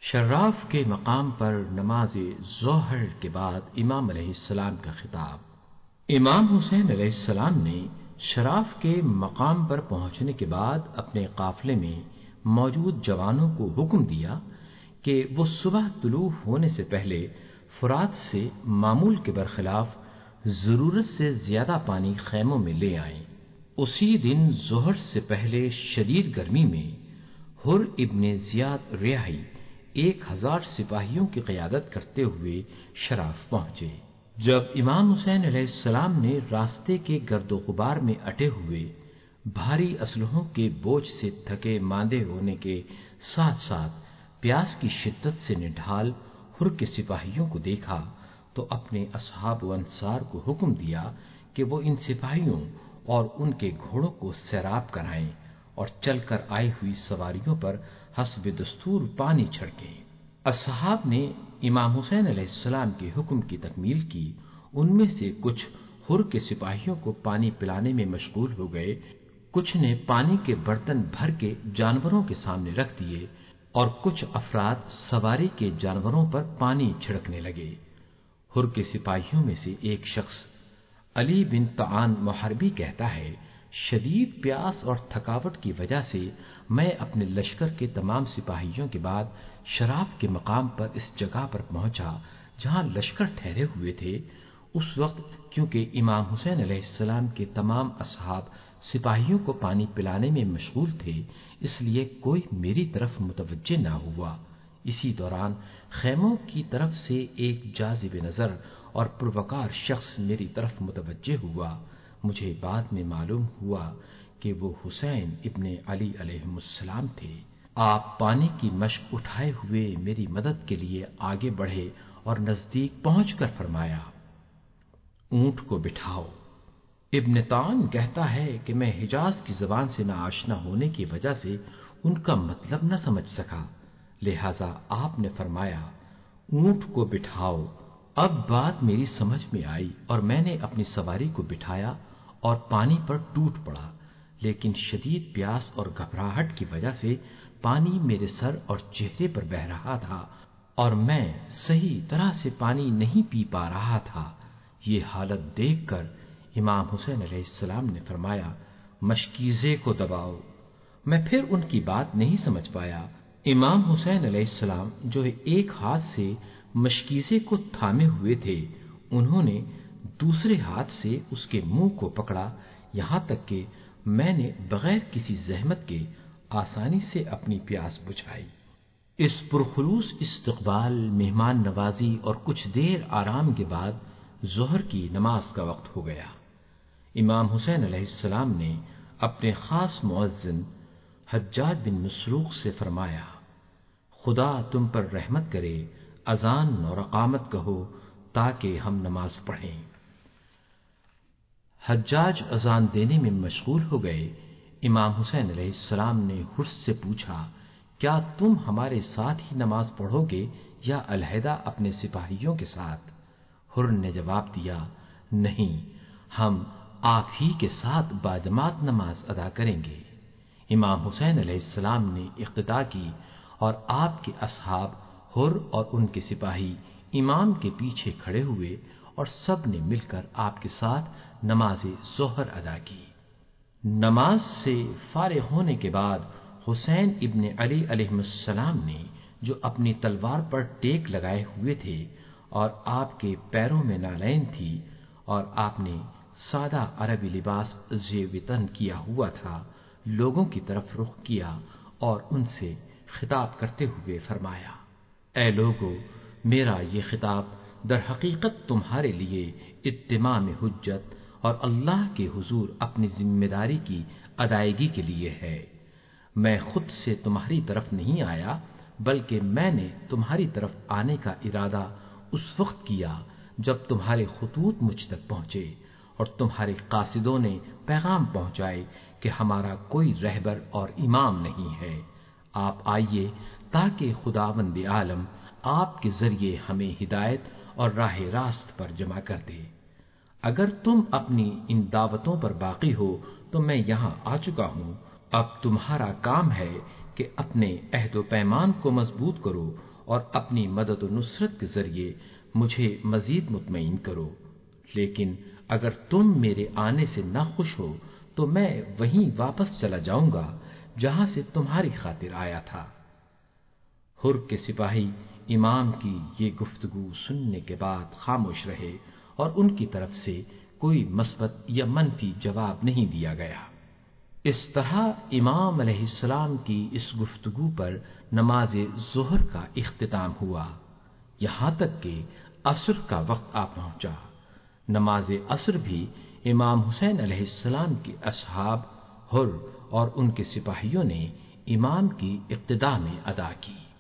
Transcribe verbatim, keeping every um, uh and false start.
شراف کے مقام پر نماز ظہر کے بعد امام علیہ السلام کا خطاب۔ امام حسین علیہ السلام نے شراف کے مقام پر پہنچنے کے بعد اپنے قافلے میں موجود جوانوں کو حکم دیا کہ وہ صبح طلوع ہونے سے پہلے فرات سے معمول کے برخلاف ضرورت سے زیادہ پانی خیموں میں لے آئیں۔ اسی دن ظہر سے پہلے شدید گرمی میں حر ابن زیاد ریاحی ایک ہزار سپاہیوں کی قیادت کرتے ہوئے شراف پہنچے۔ جب امام حسین علیہ السلام نے راستے کے گرد و غبار میں اٹے ہوئے بھاری اسلحوں کے بوجھ سے تھکے ماندے ہونے کے ساتھ ساتھ پیاس کی شدت سے نڈھال حر کے سپاہیوں کو دیکھا تو اپنے اصحاب و انصار کو حکم دیا کہ وہ ان سپاہیوں اور ان کے گھوڑوں کو سیراب کرائیں اور چل کر آئی ہوئی سواریوں پر حسب دستور پانی چھڑکیں۔ اصحاب نے امام حسین علیہ السلام کے حکم کی تکمیل کی۔ ان میں سے کچھ حر کے سپاہیوں کو پانی پلانے میں مشغول ہو گئے، کچھ نے پانی کے برتن بھر کے جانوروں کے سامنے رکھ دیے اور کچھ افراد سواری کے جانوروں پر پانی چھڑکنے لگے۔ حر کے سپاہیوں میں سے ایک شخص علی بن طعان محربی کہتا ہے، شدید پیاس اور تھکاوٹ کی وجہ سے میں اپنے لشکر کے تمام سپاہیوں کے بعد شراف کے مقام پر اس جگہ پر پہنچا جہاں لشکر ٹھہرے ہوئے تھے۔ اس وقت کیونکہ امام حسین علیہ السلام کے تمام اصحاب سپاہیوں کو پانی پلانے میں مشغول تھے، اس لیے کوئی میری طرف متوجہ نہ ہوا۔ اسی دوران خیموں کی طرف سے ایک جاذب نظر اور پروقار شخص میری طرف متوجہ ہوا۔ مجھے بعد میں معلوم ہوا کہ وہ حسین ابن علی علیہ السلام تھے۔ آپ پانی کی مشک اٹھائے ہوئے میری مدد کے لیے آگے بڑھے اور نزدیک پہنچ کر فرمایا، اونٹ کو بٹھاؤ۔ ابن طعان کہتا ہے کہ میں حجاز کی زبان سے ناآشنا ہونے کی وجہ سے ان کا مطلب نہ سمجھ سکا، لہذا آپ نے فرمایا، اونٹ کو بٹھاؤ۔ اب بات میری سمجھ میں آئی اور میں نے اپنی سواری کو بٹھایا اور پانی پر ٹوٹ پڑا، لیکن شدید پیاس اور گھبراہٹ کی وجہ سے پانی میرے سر اور چہرے پر بہہ رہا تھا اور میں صحیح طرح سے پانی نہیں پی پا رہا تھا۔ یہ حالت دیکھ کر امام حسین علیہ السلام نے فرمایا، مشکیزے کو دباؤ۔ میں پھر ان کی بات نہیں سمجھ پایا۔ امام حسین علیہ السلام جو ایک ہاتھ سے مشکیزے کو تھامے ہوئے تھے، انہوں نے دوسرے ہاتھ سے اس کے منہ کو پکڑا، یہاں تک کہ میں نے بغیر کسی زحمت کے آسانی سے اپنی پیاس بجھائی۔ اس پرخلوص استقبال، مہمان نوازی اور کچھ دیر آرام کے بعد ظہر کی نماز کا وقت ہو گیا۔ امام حسین علیہ السلام نے اپنے خاص مؤذن حجاج بن مسروق سے فرمایا، خدا تم پر رحمت کرے، اذان اور اقامت کہو تاکہ ہم نماز پڑھیں۔ حجاج اذان دینے میں مشغول ہو گئے۔ امام حسین علیہ السلام نے حر سے پوچھا، کیا تم ہمارے ساتھ ہی نماز پڑھو گے یا علیحدہ اپنے سپاہیوں کے ساتھ؟ حر نے جواب دیا، نہیں، ہم آپ ہی کے ساتھ باجماعت نماز ادا کریں گے۔ امام حسین علیہ السلام نے اقتدا کی اور آپ کے اصحاب حر اور ان کے سپاہی امام کے پیچھے کھڑے ہوئے اور سب نے مل کر آپ کے ساتھ نماز ظہر ادا کی۔ نماز سے فارغ ہونے کے بعد حسین ابن علی علیہ السلام نے جو اپنی تلوار پر ٹیک لگائے ہوئے تھے اور آپ کے پیروں میں نالین تھی اور آپ نے سادہ عربی لباس زیب تن کیا ہوا تھا، لوگوں کی طرف رخ کیا اور ان سے خطاب کرتے ہوئے فرمایا، اے لوگو، میرا یہ خطاب در حقیقت تمہارے لیے اتمام حجت اور اللہ کے حضور اپنی ذمہ داری کی ادائیگی کے لیے ہے۔ میں خود سے تمہاری طرف نہیں آیا، بلکہ میں نے تمہاری طرف آنے کا ارادہ اس وقت کیا جب تمہارے خطوط مجھ تک پہنچے اور تمہارے قاصدوں نے پیغام پہنچائے کہ ہمارا کوئی رہبر اور امام نہیں ہے۔ آپ آئیے تاکہ خداوند عالم آپ کے ذریعے ہمیں ہدایت اور راہ راست پر جمع کر دے۔ اگر تم اپنی ان دعوتوں پر باقی ہو تو میں یہاں آ چکا ہوں۔ اب تمہارا کام ہے کہ اپنے عہد و پیمان کو مضبوط کرو اور اپنی مدد و نصرت کے ذریعے مجھے مزید مطمئن کرو، لیکن اگر تم میرے آنے سے نہ خوش ہو تو میں وہیں واپس چلا جاؤں گا جہاں سے تمہاری خاطر آیا تھا۔ حر کے سپاہی امام کی یہ گفتگو سننے کے بعد خاموش رہے اور ان کی طرف سے کوئی مثبت یا منفی جواب نہیں دیا گیا۔ اس طرح امام علیہ السلام کی اس گفتگو پر نماز ظہر کا اختتام ہوا، یہاں تک کہ عصر کا وقت آ پہنچا۔ نماز عصر بھی امام حسین علیہ السلام کے اصحاب حر اور ان کے سپاہیوں نے امام کی اقتداء میں ادا کی۔